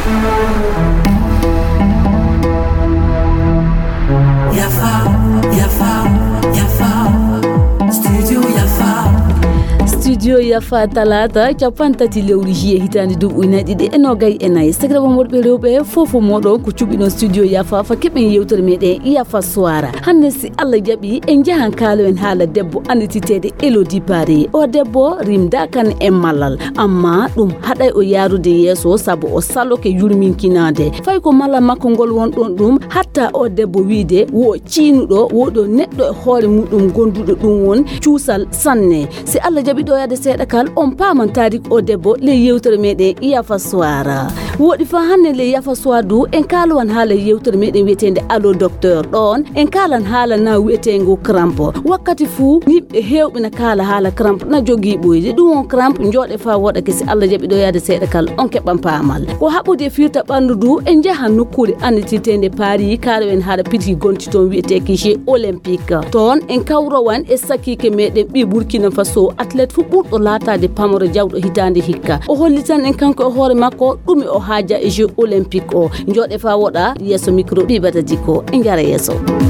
Studio Yafa talata capantati lewru jiye hitande dubu inadi enogay enay sakra wonworbe rewbe fofo modo ko cubino studio Yafa fa keben yewtere meden Yafa soara hanne si Allah jabi en jahan kalo en hala debbo andititede Elodie Pare o debbo rimda kan en malal amma dum haday o yarude yeso sabo o saloke yurminkinade fay ko mala makko gol won don dum hatta o debbo wiide wo ciinudo wodo neddo e hoore mudum gondudo dum won ciusal sanne si Allah jabi do yade seeda kal on paman tarik o debbo le yewtere meden Yafa soara wodi fa hanne le Yafa soadu en kalwan hala yewtere meden wetende allo docteur don en kalan hala na wetengo crampo wakkati fu yibbe hewbe na kala hala crampo na jogi boyde dum on crampo njode fa woda kesi Allah jabi do yade seeda kal on keban paamal ko habude firta bandudu en jahan nokkure andititende Paris kala en hala piti gonti ton wete kiche olympique ton en kawrowan e sakike meden bi Burkina Faso athlete fu burdo latade pamoro jawdo hitande hikka o hollitan en kanko hoore makko dumi o haja e jeux olympique o njode fa woda yeso micro bi bata diko en gara yeso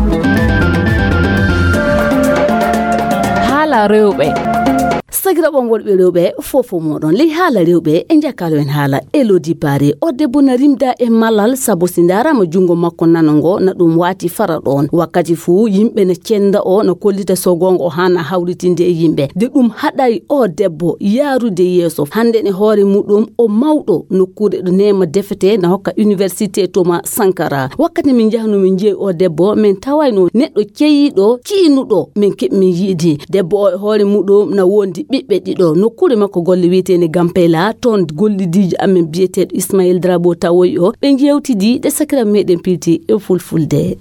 hala rewbe sagira bongol be rewbe fofo modon li hala rewbe en jakalo en hala Elodie Pare o debbo na rimda e malal sabo sindara mo jungo makko nanango na dum wati faradon wakati fu yimbe na cenda o na kollita sogongo hana hawritinde e yimbe de dum haday o debbo yarude yeso hande ne hoore mudum o mawdo nokkude do nema defete na hokka université Thomas Sankara wakati min jahnu min je o debbo men tawayno neddo ceyido ciinudo min kebmi yidi debbo o hoore mudum na wondi bibbe dido nokkure makko golle witene Gampela ton gollidiji amen bieted Ismail Drabo tawoyo be jewtidi de sakra meden pilti e fulfulde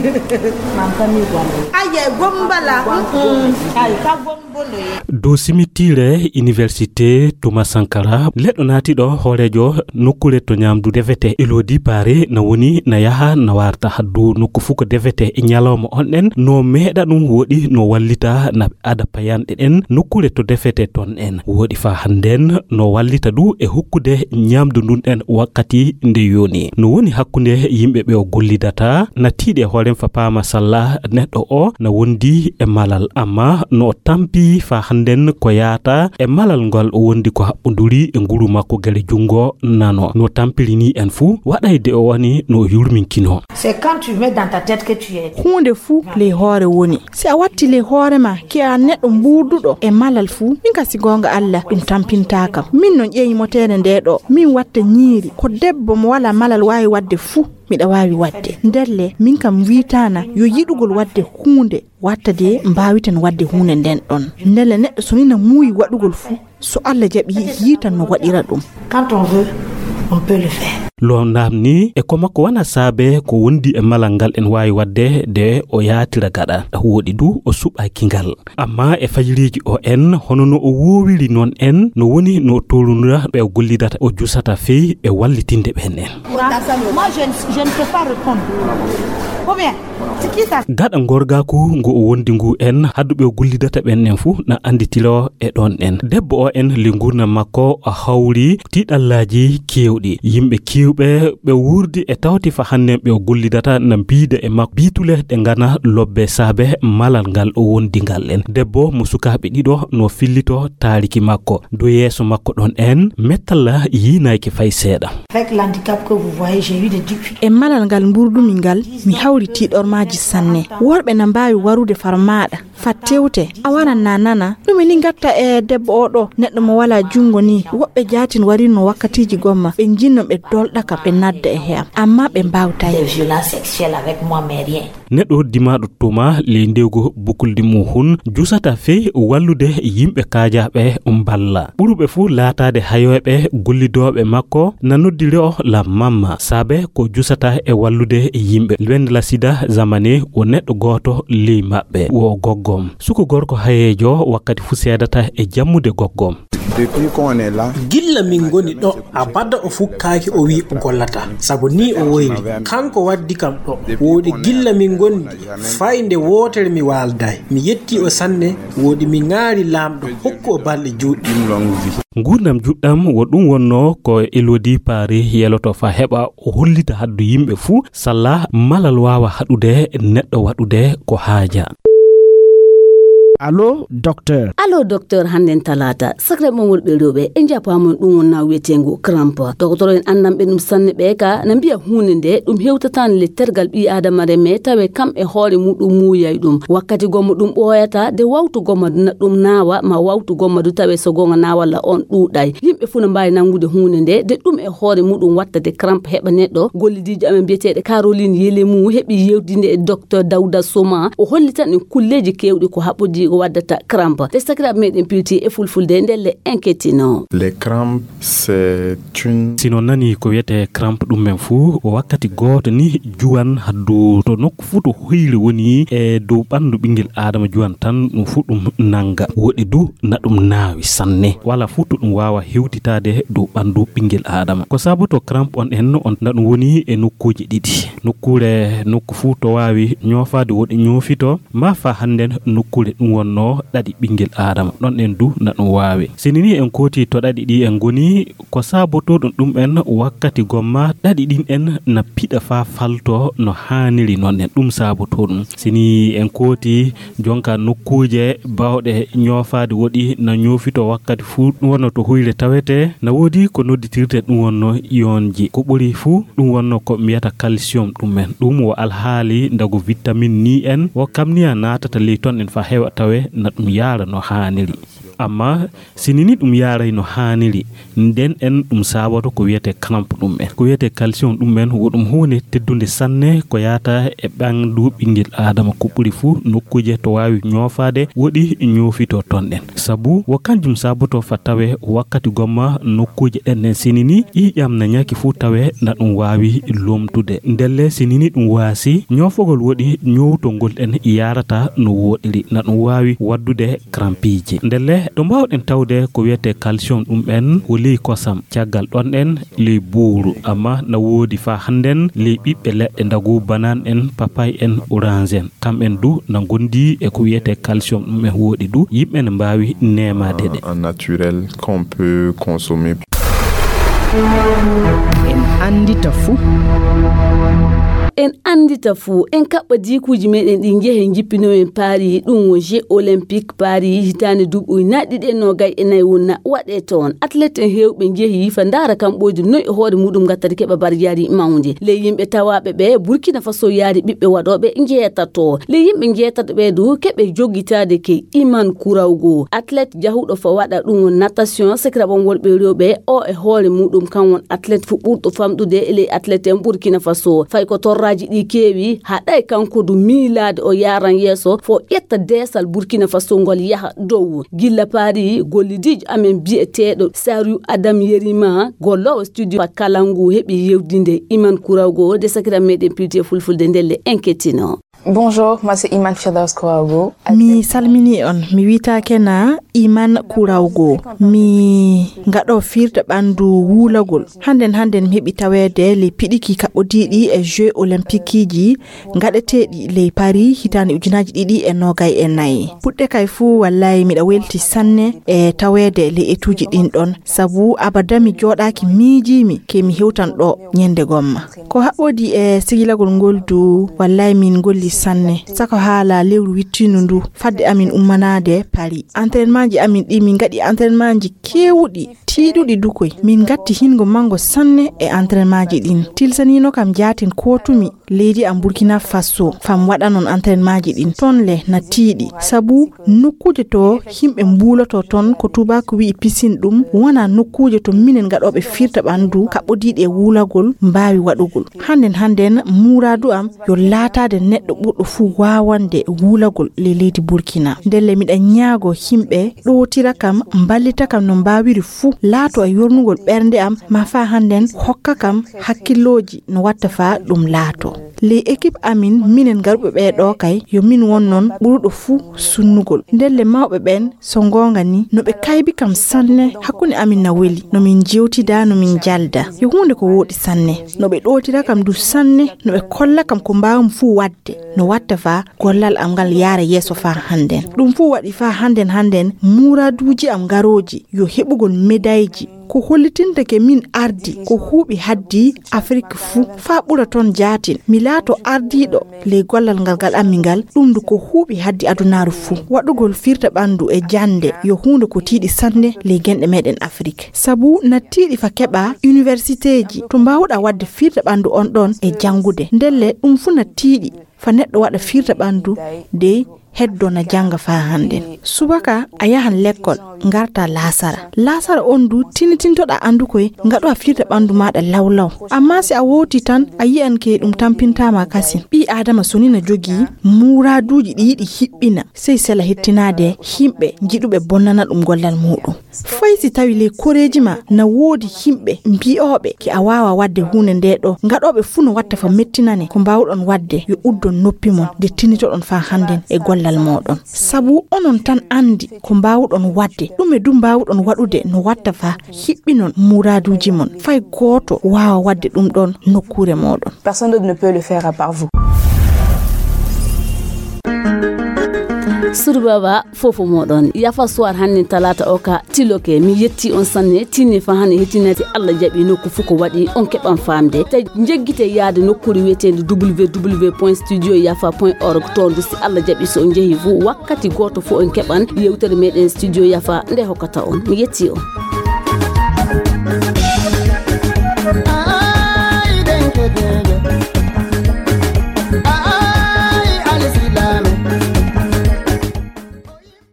do simitire université Thomas Sankara leddo nati do horejo nokkure to nyamdu defete Elodie Pare na woni na yaha na warta haddu nokku fuko defete e nyalawma onnen no meeda dum wodi no wallita na ada payande den nokkure to defete ton en wodi fa handen no wallita du e hokkude nyamdu dun en wakkati nde yoni no woni hakkunde yimbe be o gollidata na tide horen fa pama salla neddo o na wondi e malal amma no tampi fa handen ko yata e malal ngol wondi ko habbunduri e nguru makko gele jungo nano no tampilini en fu wadayde o woni no yurminkino c'est quand tu mets dans ta tête que tu es hunde fu le hore woni si a watti le hore ma ki a neddo mbududo e malal fu min kasi gonga Allah dum tampintaka min non jeyi motene ndedo min watta nyiri ko debbo mo wala malal wawi wadde fu mida wawi wadde ndelle min kam witana yo yidugol wadde hunde wattade mbawiten wadde hunde den don ndelle neddo sonina muuyi wadugol fu so Allah jabi yitan no wadira dum quand on veut on peut le faire lo namni e ko makko wana sabe ko wondi e malangal en wawi wadde de o yaatira gada wodi du o suba kingal amma e fajiriji o en hono no o wowiri non en no woni no tolunura be gollidata o jusata fe e wallitinde benen moi je ne peux pas répondre combien c'est qui ça gada gorgaku ngo o wondi ngu en haddube gollidata benen fu na anditilo e don en debbo o en lingurna makko a hawri tidallaji kewdi yimbe be wurdi e tawti fa hanne be gollidata na biide e mak bitule de ngana lobbe sabe malal ngal o wondi ngal en debbo musukabe dido no fillito tariki makko do yeso makko don en metalla yinaaki fay seeda avec l'handicap que vous voyez j'ai eu des difficultés e malal ngal mburdumi ngal mi hawriti dormaaji sanne worbe na mbaawi warude farmaada fattewte awana nanana dum ni gatta e debbo odo neddo mo wala jungo ni wobbe jaatin warino wakkatiji gomma be jinno be dolda ka be nadda e her amma be mbawta des violences sexuelles avec moi mais rien neddo dimado toma le ndego bukuldi muhun jusata fe wallude yimbe kaajabe balla burube fu laataade hayobe gollidobe makko nanoddiro la mamma sabe ko jusata e wallude yimbe wende la sida zamane o neddo goto li mabbe wo goggom suko gorko hayejo wakkati fu sedata e jammude goggom depuis qu'on est là gilla min goni do abada o fukkaki o wi gollata sabu ni o woyri kanko waddi kam do wodi gilla min gondi fayde wotere mi walday mi yetti o sanne wodi mi ngari lamdo hokko balde juudi gurdam juddam wodum wonno ko Elodie Pari yeloto fa heba o hollita haddu yimbe fu salla malal wawa hadude neddo wadude ko haaja. Allo docteur handen talata sakre mo wolbe robe en japamon dum wonna wetengo crampe docteur en andambe dum sanne be ka na biya huninde dum hewtatan le tergal bi adamare me tawe kam e hoore mudum muyay dum wakkati gommo dum boyata de wawtu gomma dum nawa ma wawtu gomma du tawe so gonga nawa la on duday yimbe fu na mbay nangude huninde de dum e hoore mudum watta de crampe heba neddo gollidiji amen bietede Caroline Yelemu hebi yewdinde e docteur Dawda Soma o hollitan en kulleji kewdi ko habodi wadata crampe te sakra meden pilti e fulfulde ndelle inquiétant. Les crampes c'est une sinon nani ko wiete crampe dum men fu wakkati goto ni juwan haddu to nokku fu to hoyli woni e do bandu bingel adama juwan tan dum fu dum nanga wodi du na dum naawi sanne wala fu to dum wawa hewtitade do bandu bingel adama ko sabuto crampe on en on na dum woni e nokkuji didi nokkure nokku fu to wawi nyofade wodi nyofito ma fa handen nokkure dum wonno dadi bingel adama don en du na dum wawe sinini en koti to dadi di en goni ko saboto dum en wakkati gomma dadi din en na pida fa falto no haniri non en dum saboto dum sini en koti jonka nokkuje bawde nyofade wodi na nyofito wakkati fu wonno to hoyle tawete na wodi ko nodditirte dum wonno ionji ko buri fu dum wonno ko miyata calcium dum men dum wo alhaali ndago vitamine ni en wo kamniya natata le ton en fa hewa tawe na dum yara no haniri amma sinini dum yara no haniri nden en dum saboto ko wiete crampe dum en ko wiete calcium dum men wodum hone teddunde sanne ko yata e bangdu bingel adama ko buri fu nokkuje to wawi nyofade wodi nyofito ton en sabu wo kanjum saboto fa tawe wakkati gomma nokkuje den sinini i yam na nyaki fu tawe na dum wawi lomtude ndelle sinini dum wasi nyofogol wodi nyowtongol en yarata no wodiri na dum wawi waddude crampiji ndelle to mbawden tawde ko wiete calcium dum en woli kosam tiagal don en li buru amma na wodi fa handen li bibbe ledde ndagu banan en papay en orange en kam en du na gondi e ko wiete calcium dum en wodi du yimbe ne mbawi nemade de en naturel qu'on peut consommer en andita fu en andita fu en kabba dikuji meden din jehe jippino en Paris dum Jeux Olympique Paris hitande dubu nadi de no gay enay wonna wade ton athlete hewbe jehi fa ndara kamboji noy hoore mudum gattade keba bar yari mawnde le yimbe tawabe be Burkina Faso yari bibbe wadobe njeetato le yimbe njeetato be du kebe jogitade ke Iman Kurawgo athlete jahudo fa wada dum natation sekra bon wolbe rewbe o e hoore mudum kan won athlete fu burto famdude le athlete en Burkina Faso fay ko torraji di kewi haday kanko du milade o yaran yeso fo yetta desal Burkina Faso ngol yaha dow gilla Paris gollidiji amen bietedo Sariou Adam Yerima gollo studio Kalangu hebi yewdinde Iman Kurawgo de sakira meden pilti fulfulde ndelle inquiétant. Bonjour, moi c'est Iman Firdaus Kurawgo. Mi salmini on mi wita kena Iman Kurawgo mi ngado firta bandu wulagol handen mi hebi tawede le pidiki kabodidi e Jeux Olympique ji ngadetedi le Paris hitani ujinaji didi e nogay e nayi pudde kay fu wallahi mi da welti sanne e tawede le etuji din don sabu abada mi jodaki mijimi ke mi hewtan do nyende gomma ko habodi e sigilagol ngoldu wallahi min golli sanne sako hala lewru wittinundu fadde amin ummanade Paris entraînement ji amin di min gadi entraînement ji kewudi tidudi dukoy min gatti hingo mango sanne e entraînement ji din tilsanino kam jatin kotumi leydi am Burkina Faso fam wada non entraînement ji din ton le na tiidi sabu nokkuje to himbe mbuloto ton ko tubako wi piscine dum wona nokkuje to minen gadobe firta bandu kabodide wulagol mbaawi wadugol handen muradu am yo laataade neddo buddo fu wawande wulagol le leydi Burkina delle mi da nyaago himbe do tira kam mballita kam no mbaawiri fu laato e yornugol bernde am ma fa handen hokka kam hakkiloji no watta fa dum laato le équipe amin minen garbe be do kay yo min wonnon burudo fu sunnugol ndelle mawbe ben so gonga ni no be kaybi kam sanne hakkunde amin na weli no min jewtida no min jalda yo hunde ko wodi sanne no be dotira kam du sanne no be kolla kam ko mbawum fu wadde no watta fa gollal am gal yaara yeso fa handen dum fu wadi fa handen muraduji am garoji yo hebugol medayji ko hollitinta ke min ardi ko huubi haddi Afrique fu fa bura ton jatin milato ardido le gollal ngal amingal dum du ko huubi haddi adunaru fu wadugol firta bandu e jande yo hunde ko tiidi sanne le gende meden Afrique sabu na tiidi fa keba universitéji to mbawda wadde firta bandu on don e jangude ndelle dum fu na tiidi fa neddo wada firta bandu de heddo na janga fa hande subaka ayahan lekkol ngarta lasara on du tinitintoda andu koy ngado a firta bandu mada lawlaw amma si a woti tan ayi an ke dum tampinta ma kasin bi adama sonina jogi muraduji didi hibbina sey sela hettinade himbe jidube bonnana dum gollal mudum faysi tawi le koreji ma na wodi himbe mbi'obe ki a wawa wadde hunde ndedo ngadobe fu no watta fa mettinane ko mbawdon wadde yo uddon noppi mon de tinitodon fa handen e gollal modon sabu onon tan andi ko mbawdon wadde dum e dum mbawdon wadude no watta fa hibbinon muraduji mon fay goto wawa wadde dum don nokkure modon. Personne d'autre ne peut le faire à part vous. Surbaba fofo modon yafa soir hanni talata oka tiloke mi yetti on sanne tinni fa hanni hetinati Allah jabi nokku fuko wadi on keban famde tay jeggite yaade nokkuri wetende www.studioyafa.org tondu si Allah jabi so on jehi fu wakkati goto fu on keban yewtere meden studio yafa nde hokata on mi yetti on.